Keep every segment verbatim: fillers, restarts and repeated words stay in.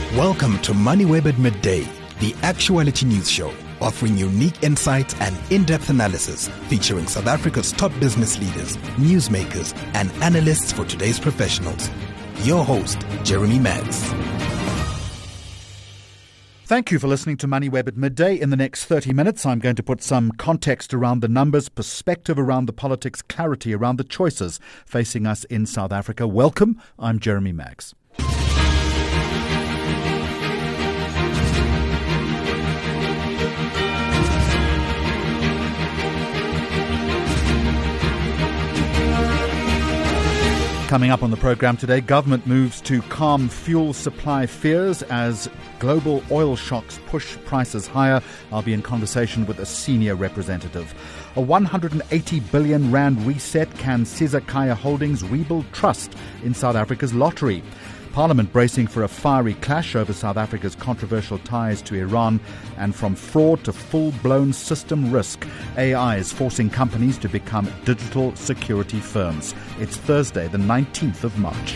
Welcome to MoneyWeb at Midday, the actuality news show, offering unique insights and in-depth analysis, featuring South Africa's top business leaders, newsmakers, and analysts for today's professionals. Your host, Jeremy Maggs. Thank you for listening to MoneyWeb at Midday. In the next thirty minutes, I'm going to put some context around the numbers, perspective around the politics, clarity around the choices facing us in South Africa. Welcome. I'm Jeremy Maggs. Coming up on the program today, government moves to calm fuel supply fears as global oil shocks push prices higher. I'll be in conversation with a senior representative. A one hundred eighty billion rand reset. Can Cesar Khaya Holdings rebuild trust in South Africa's lottery? Parliament bracing for a fiery clash over South Africa's controversial ties to Iran. And from fraud to full-blown system risk, A I is forcing companies to become digital security firms. It's Thursday, the nineteenth of March.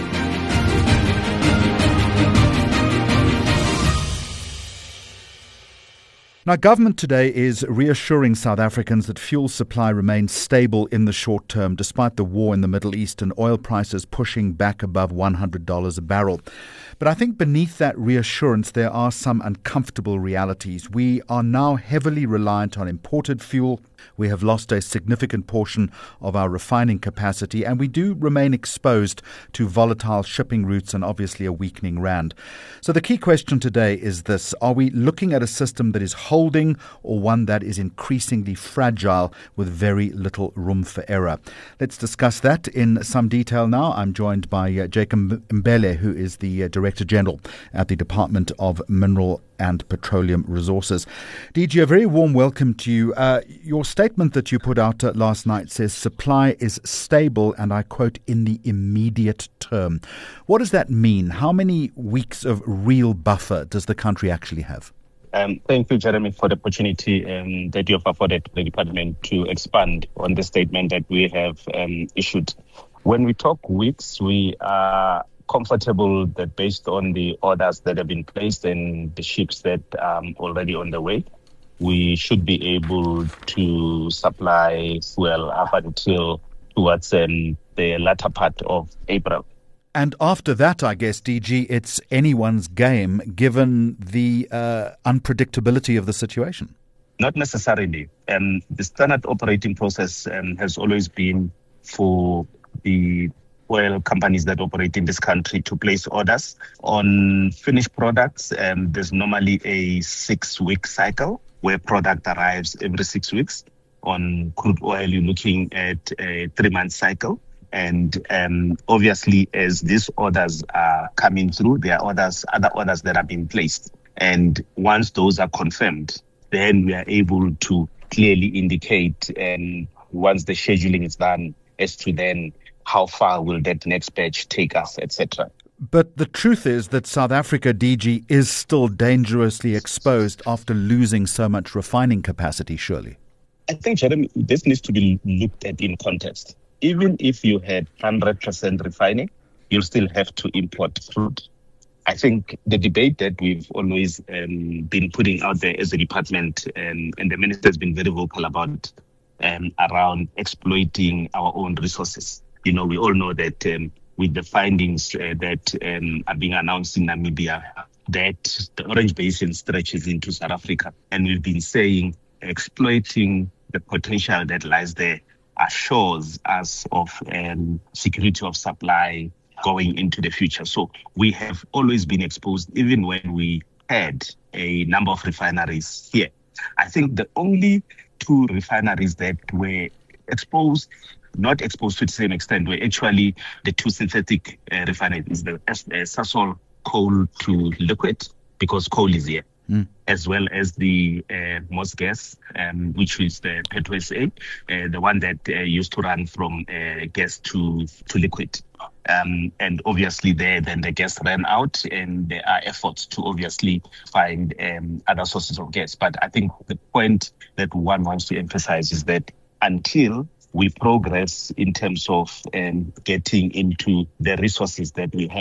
Now, government today is reassuring South Africans that fuel supply remains stable in the short term, despite the war in the Middle East and oil prices pushing back above one hundred dollars a barrel. But I think beneath that reassurance, there are some uncomfortable realities. We are now heavily reliant on imported fuel. We have lost a significant portion of our refining capacity, and we do remain exposed to volatile shipping routes and obviously a weakening rand. So the key question today is this: are we looking at a system that is holding or one that is increasingly fragile with very little room for error? Let's discuss that in some detail now. I'm joined by uh, Jacob Mbele, who is the uh, Director General at the Department of Mineral and Petroleum Resources. D G, a very warm welcome to you. Uh, your statement that you put out uh, last night says supply is stable, and I quote, in the immediate term. What does that mean? How many weeks of real buffer does the country actually have? Um, thank you, Jeremy, for the opportunity um, that you have afforded the department to expand on the statement that we have um, issued. When we talk weeks, we are comfortable that based on the orders that have been placed and the ships that are um, already on the way, we should be able to supply fuel up until towards um, the latter part of April. And after that, I guess, D G, it's anyone's game given the uh, unpredictability of the situation. Not necessarily. Um, the standard operating process um, has always been for the oil companies that operate in this country to place orders on finished products. Um, there's normally a six-week cycle where product arrives every six weeks. On crude oil, you're looking at a three-month cycle. And um, obviously, as these orders are coming through, there are orders, other orders that are being placed. And once those are confirmed, then we are able to clearly indicate, and once the scheduling is done, as to then how far will that next batch take us, et cetera. But the truth is that South Africa, D G, is still dangerously exposed after losing so much refining capacity, surely. I think, Jeremy, this needs to be looked at in context. Even if you had one hundred percent refining, you'll still have to import crude. I think the debate that we've always um, been putting out there as a department, um, and the minister has been very vocal about um, around exploiting our own resources. You know, we all know that um, with the findings uh, that um, are being announced in Namibia, that the Orange Basin stretches into South Africa. And we've been saying exploiting the potential that lies there assures us of um, security of supply going into the future. So we have always been exposed, even when we had a number of refineries here. I think the only two refineries that were exposed not exposed to the same extent were actually the two synthetic uh, refineries, the uh, Sasol coal to liquid, because coal is here, mm. as well as the uh, Mosgas, um, which is the Petro S A, uh, the one that uh, used to run from uh, gas to, to liquid. Um, and obviously there, then the gas ran out, and there are efforts to obviously find um, other sources of gas. But I think the point that one wants to emphasize is that until we progress in terms of um, getting into the resources that we have,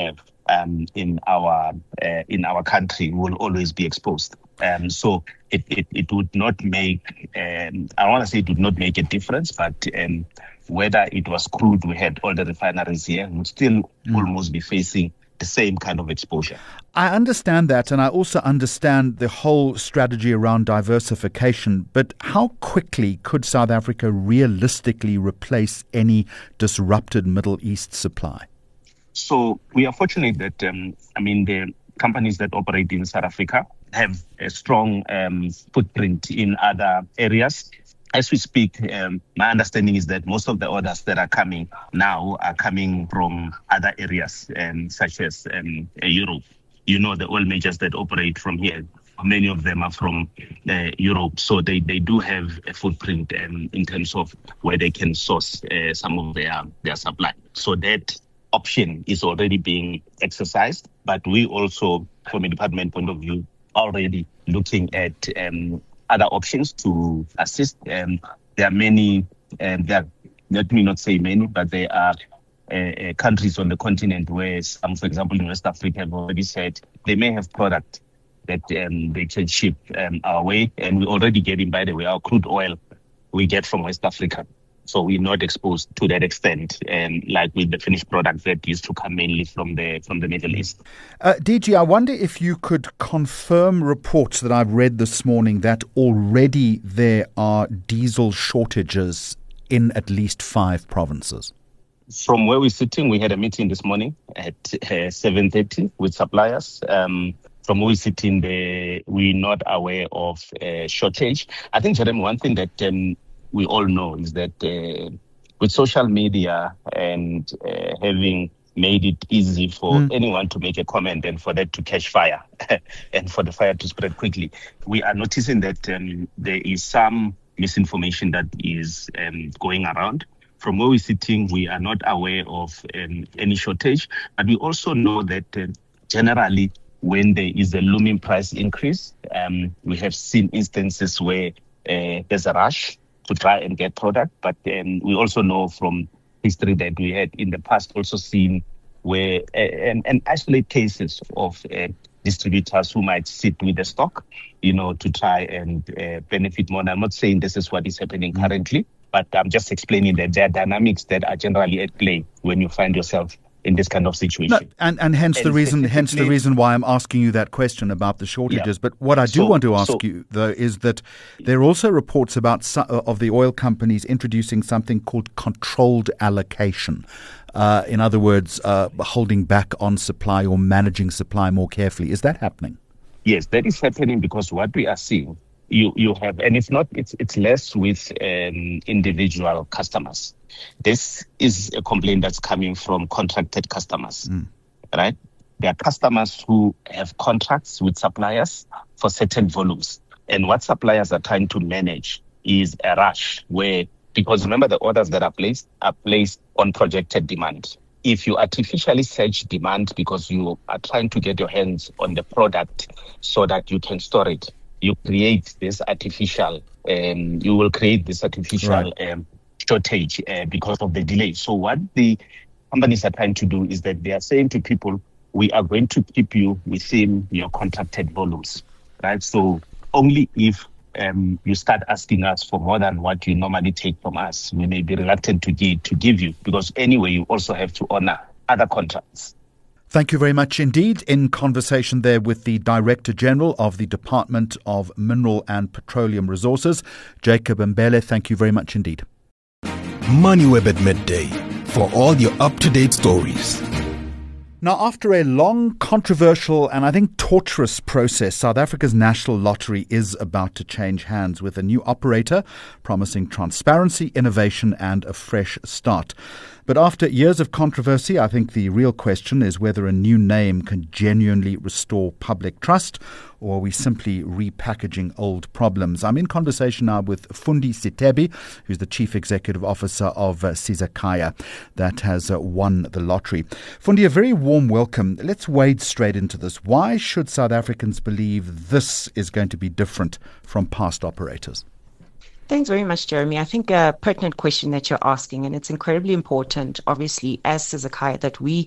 um, in our uh, in our country will always be exposed. Um, so it, it, it would not make, um, I want to say it would not make a difference, but um, whether it was crude, we had all the refineries here, would still mm. almost be facing the same kind of exposure. I understand that, and I also understand the whole strategy around diversification, but how quickly could South Africa realistically replace any disrupted Middle East supply? So we are fortunate that, um, I mean, the companies that operate in South Africa have a strong um, footprint in other areas. As we speak, um, my understanding is that most of the orders that are coming now are coming from other areas, um, such as um, Europe. You know, the oil majors that operate from here, many of them are from uh, Europe. So they, they do have a footprint um, in terms of where they can source uh, some of their, their supply. So that option is already being exercised. But we also, from a department point of view, already looking at um, other options to assist. Um, there are many, um, there are, let me not say many, but there are uh, uh, countries on the continent where some, for example, in West Africa have already said they may have product that um, they can ship um, our way. And we're already getting, by the way, our crude oil we get from West Africa. So we're not exposed to that extent, um, like with the finished products that used to come mainly from the from the Middle East. Uh, D G, I wonder if you could confirm reports that I've read this morning that already there are diesel shortages in at least five provinces. From where we're sitting, we had a meeting this morning at uh, seven thirty with suppliers. Um, from where we're sitting, the, we're not aware of a shortage. I think, Jeremy, one thing that um, we all know is that uh, with social media and uh, having made it easy for mm. anyone to make a comment and for that to catch fire and for the fire to spread quickly, we are noticing that um, there is some misinformation that is um, going around. From where we're sitting, we are not aware of um, any shortage, but we also know that uh, generally when there is a looming price increase, um, we have seen instances where uh, there's a rush to try and get product. But um, we also know from history that we had in the past also seen where uh, and, and isolate cases of uh, distributors who might sit with the stock, you know, to try and uh, benefit more. And I'm not saying this is what is happening currently, but I'm just explaining that there are dynamics that are generally at play when you find yourself in this kind of situation. No, and, and hence and the reason hence the reason why I'm asking you that question about the shortages. Yeah. But what I do so, want to ask so, you, though, is that there are also reports about some, of the oil companies introducing something called controlled allocation. Uh, in other words, uh, holding back on supply or managing supply more carefully. Is that happening? Yes, that is happening because what we are seeing, you, you have, and it's not, it's it's less with um, individual customers. This is a complaint that's coming from contracted customers, mm. right? There are customers who have contracts with suppliers for certain volumes. And what suppliers are trying to manage is a rush where, because remember the orders that are placed are placed on projected demand. If you artificially surge demand because you are trying to get your hands on the product so that you can store it, you create this artificial, um, you will create this artificial right. um, shortage uh, because of the delay. So what the companies are trying to do is that they are saying to people, we are going to keep you within your contracted volumes, right? So only if um, you start asking us for more than what you normally take from us, we may be reluctant to give, to give you, because anyway, you also have to honor other contracts. Thank you very much indeed. In conversation there with the Director General of the Department of Mineral and Petroleum Resources, Jacob Mbele. Thank you very much indeed. MoneyWeb at midday for all your up-to-date stories. Now, after a long, controversial and I think torturous process, South Africa's National Lottery is about to change hands with a new operator promising transparency, innovation and a fresh start. But after years of controversy, I think the real question is whether a new name can genuinely restore public trust, or are we simply repackaging old problems? I'm in conversation now with Fundi Sitebi, who's the Chief Executive Officer of uh, Sizakhaya, that has uh, won the lottery. Fundi, a very warm welcome. Let's wade straight into this. Why should South Africans believe this is going to be different from past operators? Thanks very much, Jeremy. I think a pertinent question that you're asking, and it's incredibly important, obviously, as Sizakhaya, that we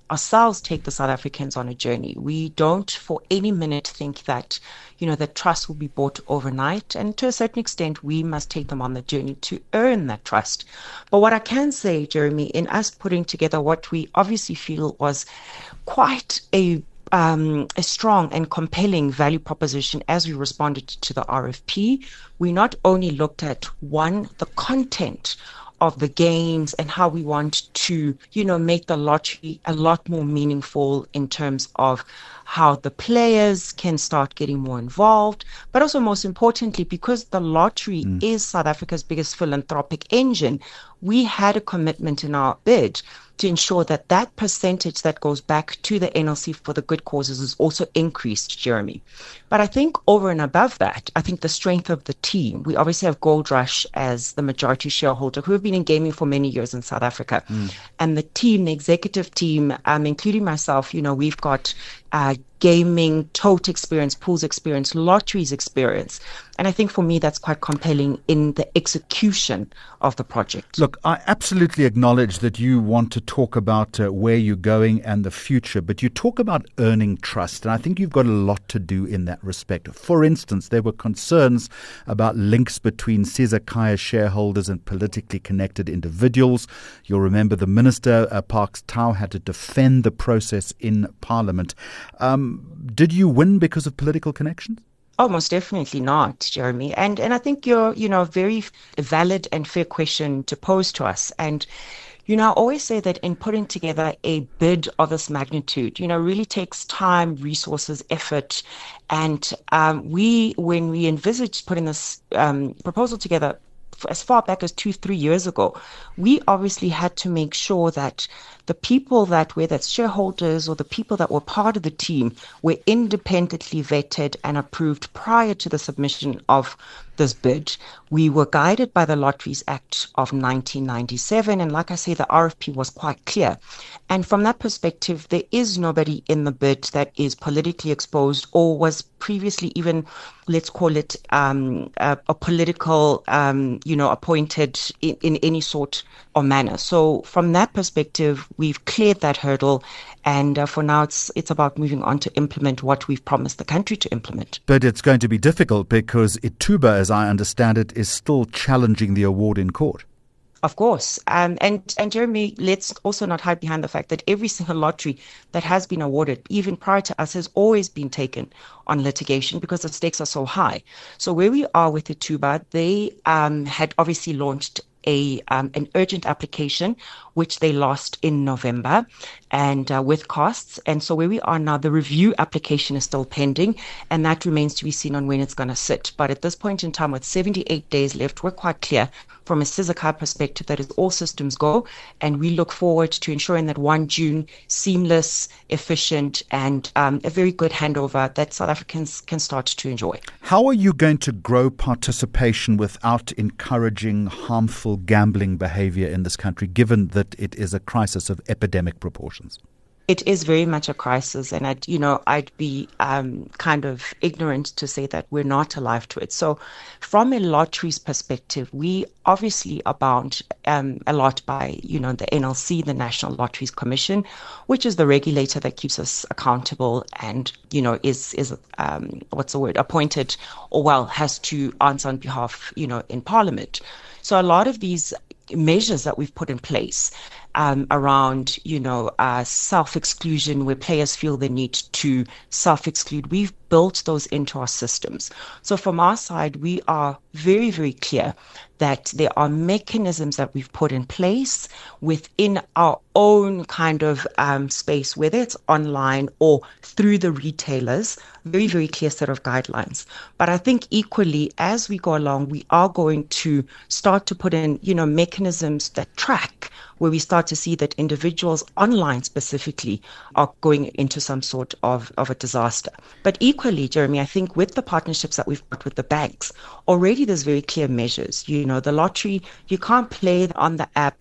ourselves take the South Africans on a journey. We don't for any minute think that, you know, the trust will be bought overnight. And to a certain extent, we must take them on the journey to earn that trust. But what I can say, Jeremy, in us putting together what we obviously feel was quite a Um, a strong and compelling value proposition as we responded to the R F P, we not only looked at, one, the content of the games and how we want to, you know, make the lottery a lot more meaningful in terms of how the players can start getting more involved, but also most importantly, because the lottery mm. is South Africa's biggest philanthropic engine, we had a commitment in our bid to ensure that that percentage that goes back to the N L C for the good causes is also increased, Jeremy. But I think over and above that, I think the strength of the team, we obviously have Gold Rush as the majority shareholder who have been in gaming for many years in South Africa. Mm. And the team, the executive team, um, including myself, you know, we've got uh, gaming, tote experience, pools experience, lotteries experience. And I think for me, that's quite compelling in the execution of the project. Look, I absolutely acknowledge that you want to talk about uh, where you're going and the future, but you talk about earning trust. And I think you've got a lot to do in that respect. For instance, there were concerns about links between Cesar Khaya shareholders and politically connected individuals. You'll remember the Minister, uh, Parks Tau, had to defend the process in Parliament. Um, did you win because of political connections? Oh, most definitely not, Jeremy. And and I think you're, you know, very valid and fair question to pose to us. And, you know, I always say that in putting together a bid of this magnitude, you know, really takes time, resources, effort. And um, we, when we envisaged putting this um, proposal together, as far back as two, three years ago, we obviously had to make sure that the people that were, that's shareholders or the people that were part of the team, were independently vetted and approved prior to the submission of this bid. We were guided by the Lotteries Act of nineteen ninety-seven. And like I say, the R F P was quite clear. And from that perspective, there is nobody in the bid that is politically exposed or was previously even, let's call it, um, a, a political, um, you know, appointed in, in any sort or manner. So from that perspective, we've cleared that hurdle. And uh, for now, it's it's about moving on to implement what we've promised the country to implement. But it's going to be difficult because Ituba, as I understand it, is still challenging the award in court. Of course. Um, and, and Jeremy, let's also not hide behind the fact that every single lottery that has been awarded, even prior to us, has always been taken on litigation because the stakes are so high. So where we are with Ituba, they um, had obviously launched a um, an urgent application, which they lost in November, and uh, with costs. And so where we are now, the review application is still pending, and that remains to be seen on when it's going to sit. But at this point in time, with seventy-eight days left, we're quite clear from a Cesar Khaya perspective that is all systems go, and we look forward to ensuring that first of June, seamless, efficient, and um, a very good handover that South Africans can start to enjoy. How are you going to grow participation without encouraging harmful gambling behavior in this country, given that it is a crisis of epidemic proportions? It is very much a crisis, and I'd, you know, I'd be um, kind of ignorant to say that we're not alive to it. So, from a lotteries perspective, we obviously are bound um, a lot by, you know, the N L C, the National Lotteries Commission, which is the regulator that keeps us accountable and, you know, is is um, what's the word, appointed, or well, has to answer on behalf, you know, in Parliament. So, a lot of these measures that we've put in place um, around, you know, uh, self-exclusion, where players feel the need to self-exclude, we've built those into our systems. So from our side, we are very, very clear that there are mechanisms that we've put in place within our own kind of um, space, whether it's online or through the retailers, very, very clear set of guidelines. But I think equally, as we go along, we are going to start to put in, you know, mechanisms that track, where we start to see that individuals online specifically are going into some sort of, of a disaster. But equally, Jeremy, I think with the partnerships that we've got with the banks, already there's very clear measures. You know, the lottery, you can't play on the app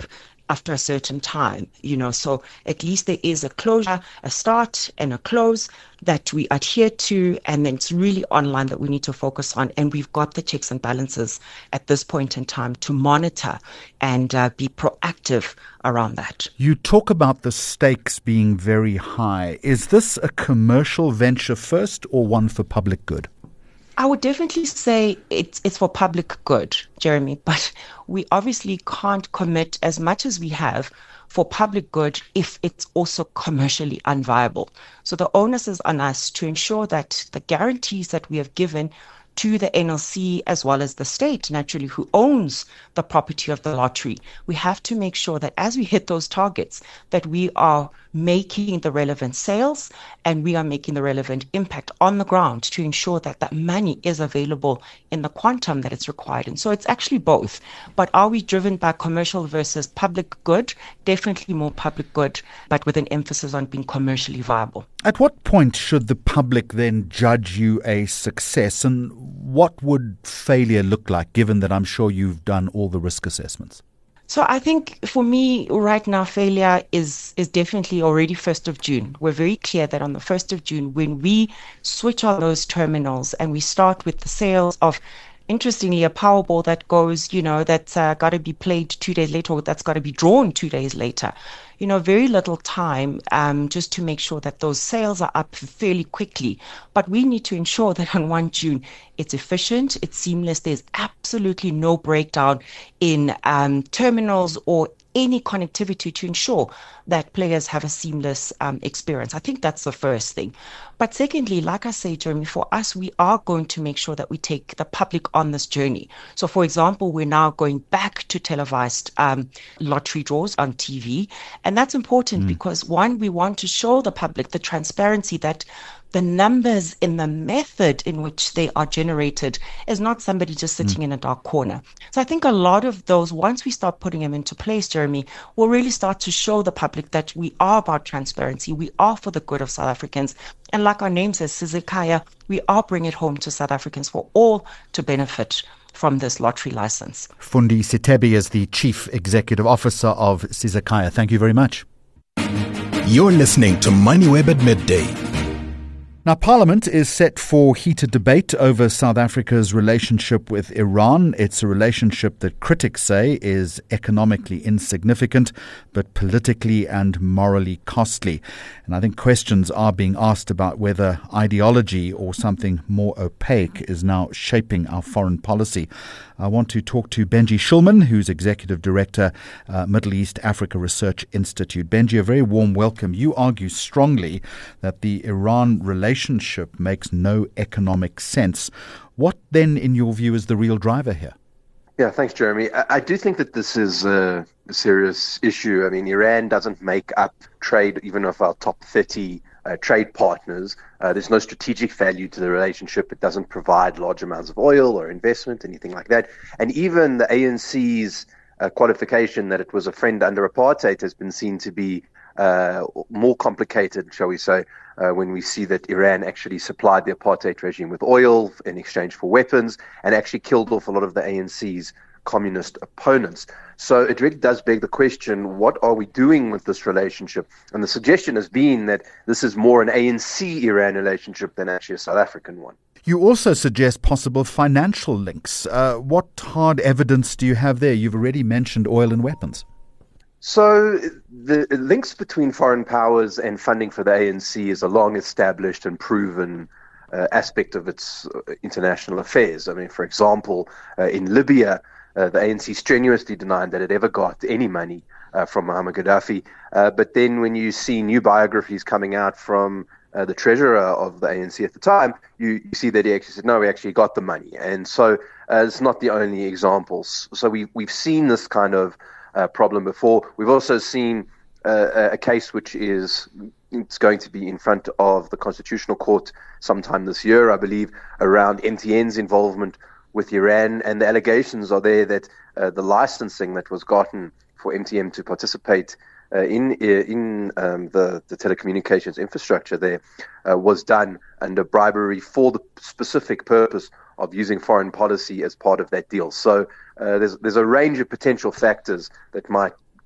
after a certain time, you know, so at least there is a closure, a start and a close that we adhere to, and then it's really online that we need to focus on, and we've got the checks and balances at this point in time to monitor and uh, be proactive around that. You talk about the stakes being very high. Is this a commercial venture first or one for public good? I would definitely say it's it's for public good, Jeremy, but we obviously can't commit as much as we have for public good if it's also commercially unviable. So the onus is on us to ensure that the guarantees that we have given to the N L C as well as the state, naturally, who owns the property of the lottery, we have to make sure that as we hit those targets, that we are making the relevant sales and we are making the relevant impact on the ground to ensure that that money is available in the quantum that it's required. And so it's actually both. But are we driven by commercial versus public good? Definitely more public good, but with an emphasis on being commercially viable. At what point should the public then judge you a success, and what would failure look like, given that I'm sure you've done all the risk assessments? So I think for me right now, failure is is definitely already first of June. We're very clear that on the first of June, when we switch on those terminals and we start with the sales of, interestingly, a Powerball that goes, you know, that's uh, got to be played two days later, or that's got to be drawn two days later. You know, very little time um, just to make sure that those sales are up fairly quickly. But we need to ensure that on the first of June, it's efficient, it's seamless, there's absolutely no breakdown in um, terminals or any connectivity to ensure that players have a seamless um, experience. I think that's the first thing. But secondly, like I say, Jeremy, for us, we are going to make sure that we take the public on this journey. So, for example, we're now going back to televised um, lottery draws on T V. And that's important mm. because, one, we want to show the public the transparency that the numbers in the method in which they are generated is not somebody just sitting mm. in a dark corner. So I think a lot of those, once we start putting them into place, Jeremy, will really start to show the public that we are about transparency. We are for the good of South Africans. And like our name says, Sizikaya, we are bringing it home to South Africans for all to benefit from this lottery license. Fundi Sitebi is the Chief Executive Officer of Sizikaya. Thank you very much. You're listening to MoneyWeb at Midday. Now, Parliament is set for heated debate over South Africa's relationship with Iran. It's a relationship that critics say is economically insignificant, but politically and morally costly. And I think questions are being asked about whether ideology or something more opaque is now shaping our foreign policy. I want to talk to Benji Shulman, who's Executive Director, uh, Middle East Africa Research Institute. Benji, a very warm welcome. You argue strongly that the Iran relationship makes no economic sense. What then, in your view, is the real driver here? Yeah, thanks, Jeremy. I, I do think that this is a, a serious issue. I mean, Iran doesn't make up trade even of our top thirty uh, trade partners. Uh, there's no strategic value to the relationship. It doesn't provide large amounts of oil or investment, anything like that. And even the A N C's uh, qualification that it was a friend under apartheid has been seen to be uh, more complicated, shall we say, uh, when we see that Iran actually supplied the apartheid regime with oil in exchange for weapons and actually killed off a lot of the A N C's communist opponents. So it really does beg the question, what are we doing with this relationship? And the suggestion has been that this is more an A N C-Iran relationship than actually a South African one. You also suggest possible financial links. Uh, what hard evidence do you have there? You've already mentioned oil and weapons. So the links between foreign powers and funding for the A N C is a long-established and proven uh, aspect of its uh, international affairs. I mean, for example, uh, in Libya, uh, the A N C strenuously denied that it ever got any money uh, from Muammar Gaddafi. Uh, but then when you see new biographies coming out from uh, the treasurer of the A N C at the time, you, you see that he actually said, no, we actually got the money. And so uh, it's not the only examples. So we, we've seen this kind of Uh, problem before. We've also seen uh, a case which is it's going to be in front of the Constitutional Court sometime this year, I believe, around M T N's involvement with Iran, and the allegations are there that uh, the licensing that was gotten for M T N to participate uh, in in um, the, the telecommunications infrastructure there uh, was done under bribery for the specific purpose of using foreign policy as part of that deal. So uh, there's there's a range of potential factors that might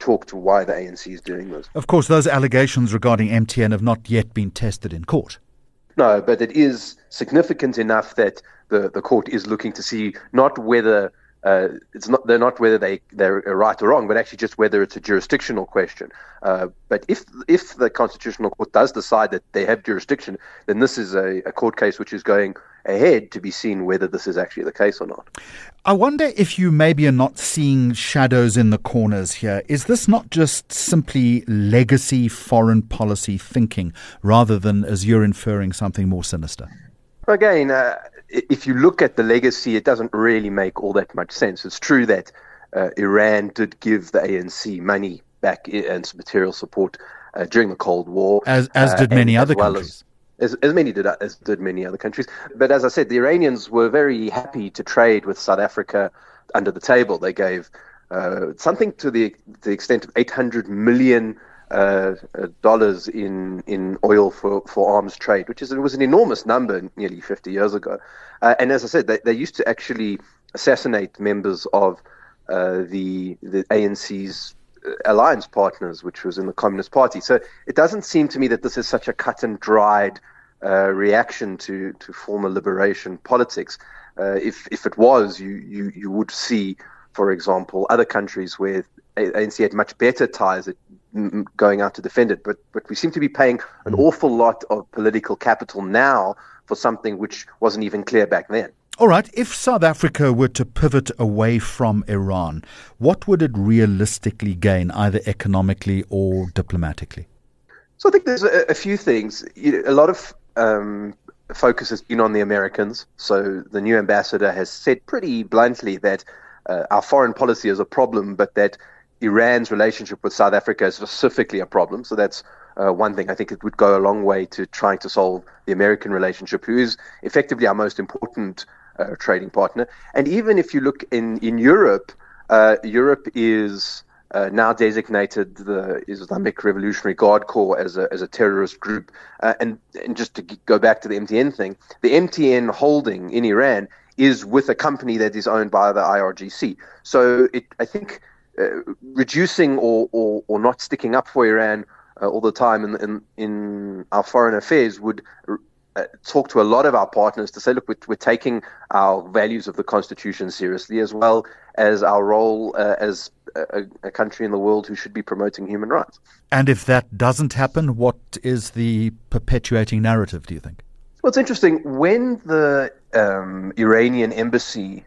talk to why the A N C is doing this. Of course, those allegations regarding M T N have not yet been tested in court. No, but it is significant enough that the, the court is looking to see not whether uh, it's not they're not whether they they're right or wrong, but actually just whether it's a jurisdictional question. Uh, but if if the Constitutional Court does decide that they have jurisdiction, then this is a, a court case which is going ahead to be seen whether this is actually the case or not. I wonder if you maybe are not seeing shadows in the corners here. Is this not just simply legacy foreign policy thinking rather than, as you're inferring, something more sinister? Again, uh, if you look at the legacy, it doesn't really make all that much sense. It's true that uh, Iran did give the A N C money back and some material support uh, during the Cold War. As as did uh, many other well countries. As, as, as many did as did many other countries. But as I said, the Iranians were very happy to trade with South Africa under the table. They gave uh, something to the, the extent of eight hundred million Uh, uh, dollars in, in oil for, for arms trade, which is it was an enormous number nearly fifty years ago. Uh, and as I said, they, they used to actually assassinate members of uh, the the A N C's alliance partners, which was in the Communist Party. So it doesn't seem to me that this is such a cut and dried uh, reaction to, to former liberation politics. Uh, if if it was, you, you you would see, for example, other countries where A N C had much better ties at going out to defend it, but but we seem to be paying an awful lot of political capital now for something which wasn't even clear back then. All right, if South Africa were to pivot away from Iran, what would it realistically gain, either economically or diplomatically? So I think there's a, a few things. You know, a lot of um, focus has been on the Americans. So the new ambassador has said pretty bluntly that uh, our foreign policy is a problem, but that Iran's relationship with South Africa is specifically a problem. So that's uh, one thing. I think it would go a long way to trying to solve the American relationship, who is effectively our most important uh, trading partner. And even if you look in, in Europe, uh, Europe is uh, now designated the Islamic Revolutionary Guard Corps as a, as a terrorist group. Uh, and, and just to go back to the M T N thing, the M T N holding in Iran is with a company that is owned by the I R G C. So it, I think... Uh, reducing or, or, or not sticking up for Iran uh, all the time in, in in our foreign affairs would uh, talk to a lot of our partners to say, look, we're, we're taking our values of the Constitution seriously, as well as our role uh, as a, a country in the world who should be promoting human rights. And if that doesn't happen, what is the perpetuating narrative, do you think? Well, it's interesting. When the um, Iranian embassy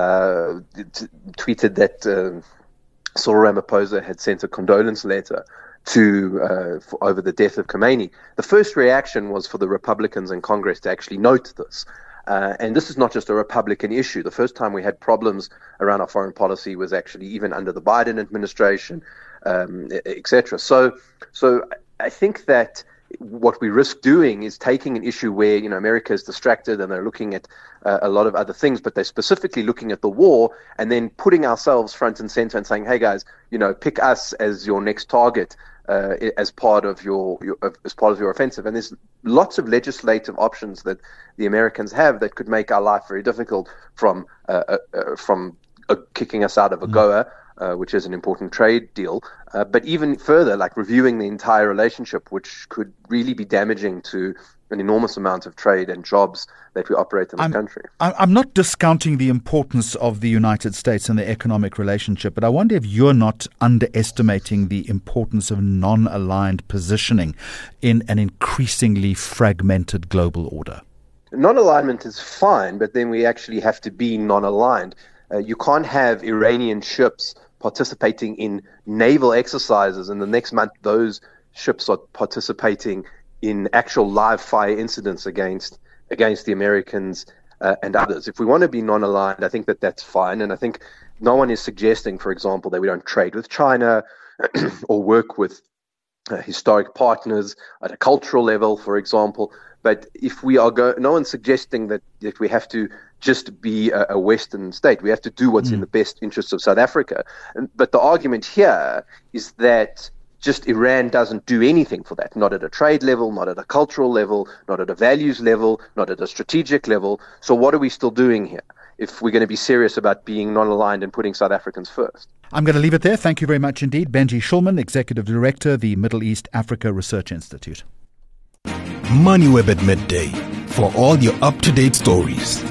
uh, t- tweeted that uh, Cyril Ramaphosa had sent a condolence letter to uh, for, over the death of Khomeini, the first reaction was for the Republicans in Congress to actually note this. Uh, and this is not just a Republican issue. The first time we had problems around our foreign policy was actually even under the Biden administration, um, et cetera. So, so I think that what we risk doing is taking an issue where, you know, America is distracted and they're looking at uh, a lot of other things, but they're specifically looking at the war, and then putting ourselves front and center and saying, hey guys, you know, pick us as your next target uh, as part of your, your as part of your offensive. And there's lots of legislative options that the Americans have that could make our life very difficult, from uh, uh, uh, from uh, kicking us out of AGOA, Uh, which is an important trade deal, uh, but even further, like reviewing the entire relationship, which could really be damaging to an enormous amount of trade and jobs that we operate in the I'm, country. I'm not discounting the importance of the United States and the economic relationship, but I wonder if you're not underestimating the importance of non-aligned positioning in an increasingly fragmented global order. Non-alignment is fine, but then we actually have to be non-aligned. Uh, you can't have Iranian ships participating in naval exercises, and the next month those ships are participating in actual live fire incidents against against the Americans uh, and others. If we want to be non-aligned, I think that that's fine, and I think no one is suggesting, for example, that we don't trade with China or work with uh, historic partners at a cultural level, for example. But if we are go, no one's suggesting that, that we have to just be a, a Western state. We have to do what's mm. in the best interests of South Africa. And, but the argument here is that just Iran doesn't do anything for that, not at a trade level, not at a cultural level, not at a values level, not at a strategic level. So what are we still doing here if we're going to be serious about being non-aligned and putting South Africans first? I'm going to leave it there. Thank you very much indeed. Benji Shulman, Executive Director, the Middle East Africa Research Institute. MoneyWeb at midday for all your up-to-date stories.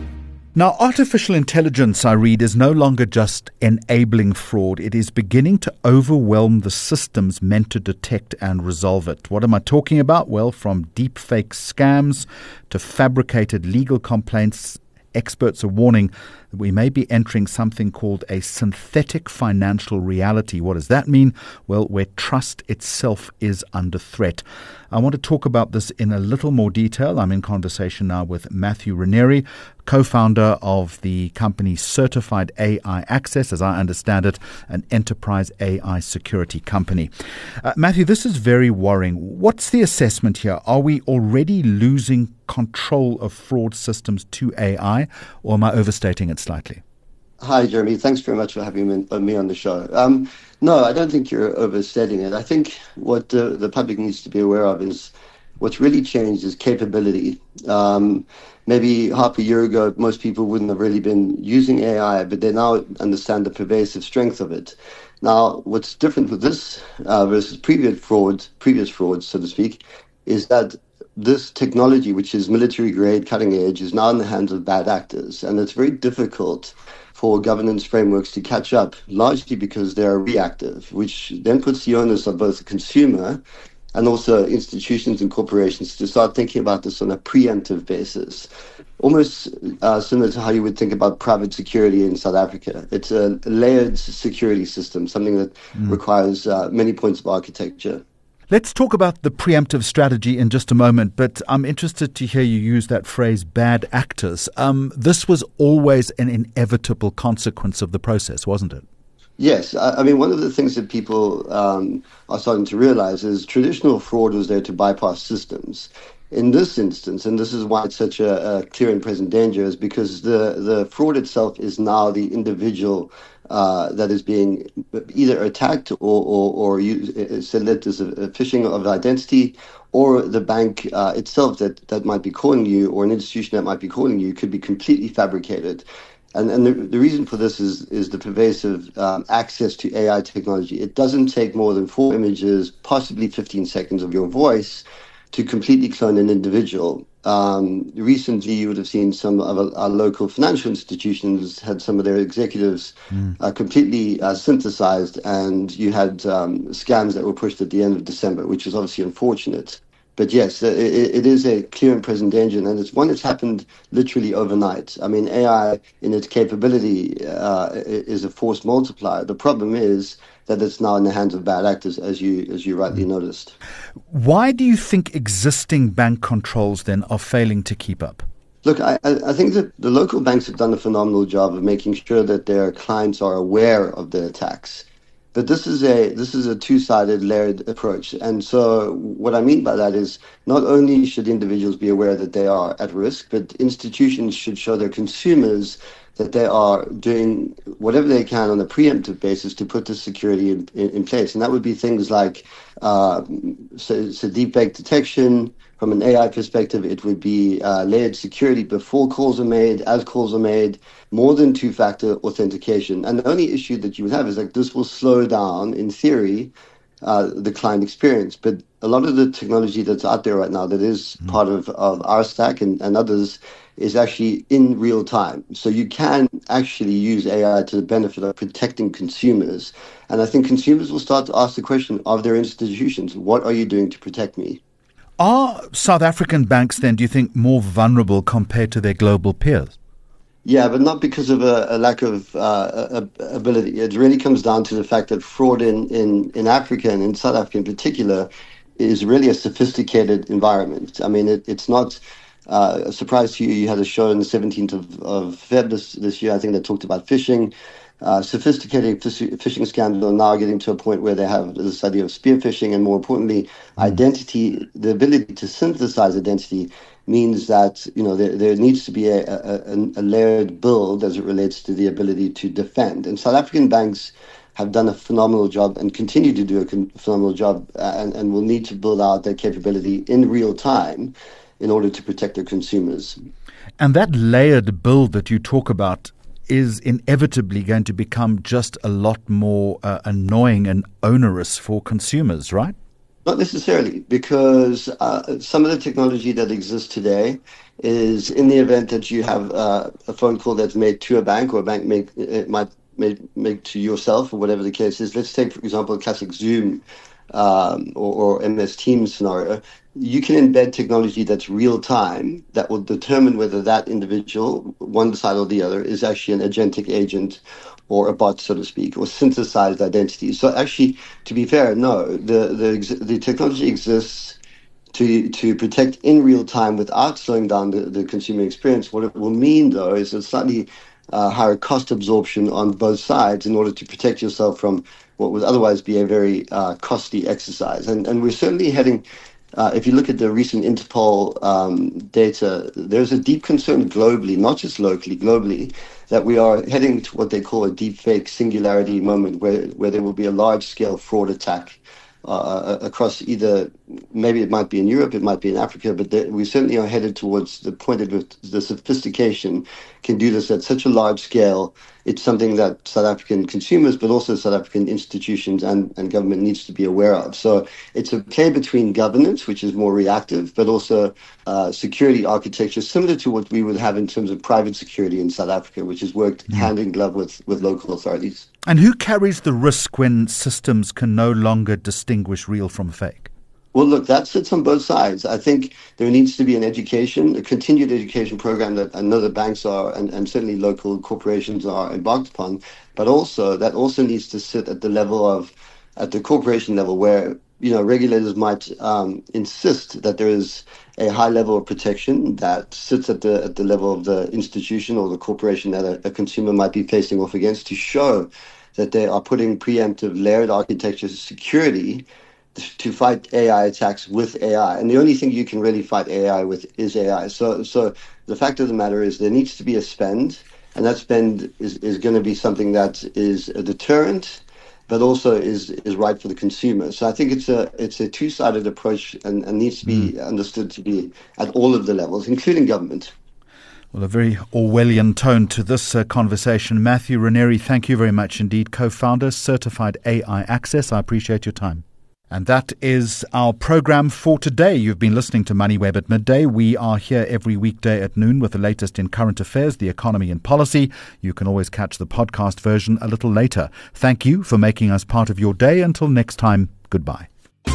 Now, artificial intelligence, I read, is no longer just enabling fraud. It is beginning to overwhelm the systems meant to detect and resolve it. What am I talking about? Well, from deepfake scams to fabricated legal complaints, experts are warning that we may be entering something called a synthetic financial reality. What does that mean? Well, where trust itself is under threat. I want to talk about this in a little more detail. I'm in conversation now with Matthew Ranieri, co-founder of the company Certified A I Access, as I understand it, an enterprise A I security company. Uh, Matthew, this is very worrying. What's the assessment here? Are we already losing control of fraud systems to A I, or am I overstating it slightly? Hi, Jeremy. Thanks very much for having me, uh, me on the show. Um, no, I don't think you're overstating it. I think what uh, the public needs to be aware of is what's really changed is capability. Um, maybe half a year ago, most people wouldn't have really been using A I, but they now understand the pervasive strength of it. Now, what's different with this uh, versus previous frauds, previous frauds, so to speak, is that this technology, which is military-grade, cutting-edge, is now in the hands of bad actors, and it's very difficult for governance frameworks to catch up, largely because they're reactive, which then puts the onus on both the consumer and also institutions and corporations to start thinking about this on a preemptive basis, almost uh, similar to how you would think about private security in South Africa. It's a layered security system, something that mm. requires uh, many points of architecture. Let's talk about the preemptive strategy in just a moment, but I'm interested to hear you use that phrase, bad actors. Um, this was always an inevitable consequence of the process, wasn't it? Yes. I, I mean, one of the things that people um, are starting to realize is traditional fraud was there to bypass systems. In this instance, and this is why it's such a, a clear and present danger, is because the, the fraud itself is now the individual uh, that is being either attacked or, or, or used, said that there's a, a phishing of identity, or the bank uh, itself that, that might be calling you, or an institution that might be calling you, could be completely fabricated. And, and the, the reason for this is, is the pervasive um, access to A I technology. It doesn't take more than four images, possibly fifteen seconds of your voice, to completely clone an individual. Um, recently, you would have seen some of our, our local financial institutions had some of their executives mm. uh, completely uh, synthesized, and you had um, scams that were pushed at the end of December, which was obviously unfortunate. But yes, it, it is a clear and present danger, and it's one that's happened literally overnight. I mean, A I in its capability uh, is a force multiplier. The problem is that it's now in the hands of bad actors, as you as you rightly noticed. Why do you think existing bank controls then are failing to keep up? Look, I, I think that the local banks have done a phenomenal job of making sure that their clients are aware of the attacks. But this is a this is a two-sided, layered approach. And so what I mean by that is not only should individuals be aware that they are at risk, but institutions should show their consumers that they are doing whatever they can on a preemptive basis to put the security in, in, in place. And that would be things like uh, so, so deepfake detection. From an A I perspective, it would be uh, layered security before calls are made, as calls are made, more than two-factor authentication. And the only issue that you would have is like this will slow down, in theory, uh, the client experience. But a lot of the technology that's out there right now that is mm. part of, of our stack and, and others is actually in real time. So you can actually use A I to the benefit of protecting consumers. And I think consumers will start to ask the question of their institutions, what are you doing to protect me? Are South African banks then, do you think, more vulnerable compared to their global peers? Yeah, but not because of a, a lack of uh, ability. It really comes down to the fact that fraud in, in, in Africa and in South Africa in particular is really a sophisticated environment. I mean, it, it's not uh, a surprise to you. You had a show on the seventeenth of, of February this, this year, I think, that talked about phishing. Uh, sophisticated phishing scams are now getting to a point where they have this idea of spear phishing, and more importantly, identity. The ability to synthesize identity means that you know there, there needs to be a, a, a layered build as it relates to the ability to defend. And South African banks have done a phenomenal job and continue to do a phenomenal job, and, and will need to build out their capability in real time in order to protect their consumers. And that layered build that you talk about, is inevitably going to become just a lot more uh, annoying and onerous for consumers, right? Not necessarily, because uh, some of the technology that exists today is in the event that you have uh, a phone call that's made to a bank, or a bank make, it might make, make to yourself, or whatever the case is. Let's take, for example, a classic Zoom um, or, or M S Teams scenario. You can embed technology that's real time that will determine whether that individual, one side or the other, is actually an agentic agent or a bot, so to speak, or synthesized identity. So actually, to be fair, no, the the, the technology exists to to protect in real time without slowing down the, the consumer experience. What it will mean, though, is a slightly uh, higher cost absorption on both sides in order to protect yourself from what would otherwise be a very uh, costly exercise. And and we're certainly heading... Uh, if you look at the recent Interpol um, data, there's a deep concern globally, not just locally, globally, that we are heading to what they call a deepfake singularity moment, where, where there will be a large-scale fraud attack uh, across either, maybe it might be in Europe, it might be in Africa, but there, we certainly are headed towards the point at which the sophistication can do this at such a large scale. It's something that South African consumers, but also South African institutions and, and government needs to be aware of. So it's a play between governance, which is more reactive, but also uh, security architecture, similar to what we would have in terms of private security in South Africa, which has worked mm. hand in glove with, with local authorities. And who carries the risk when systems can no longer distinguish real from fake? Well, look, that sits on both sides. I think there needs to be an education, a continued education program that I know the banks are, and, and certainly local corporations are embarked upon. But also, that also needs to sit at the level of, at the corporation level, where, you know, regulators might um, insist that there is a high level of protection that sits at the at the level of the institution or the corporation that a, a consumer might be facing off against, to show that they are putting preemptive layered architecture security to fight A I attacks with A I. And the only thing you can really fight A I with is A I. So so the fact of the matter is there needs to be a spend, and that spend is, is going to be something that is a deterrent, but also is is right for the consumer. So I think it's a it's a two-sided approach and, and needs to be mm. understood to be at all of the levels, including government. Well, a very Orwellian tone to this uh, conversation. Matthew Ranieri, thank you very much indeed. Co-founder, Certified A I Access. I appreciate your time. And that is our program for today. You've been listening to MoneyWeb at midday. We are here every weekday at noon with the latest in current affairs, the economy and policy. You can always catch the podcast version a little later. Thank you for making us part of your day. Until next time, goodbye.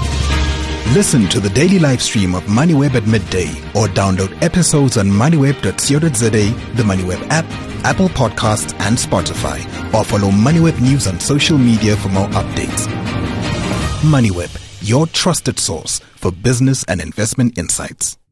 Listen to the daily live stream of MoneyWeb at midday or download episodes on moneyweb dot co dot za, the MoneyWeb app, Apple Podcasts and Spotify. Or follow MoneyWeb News on social media for more updates. MoneyWeb, your trusted source for business and investment insights.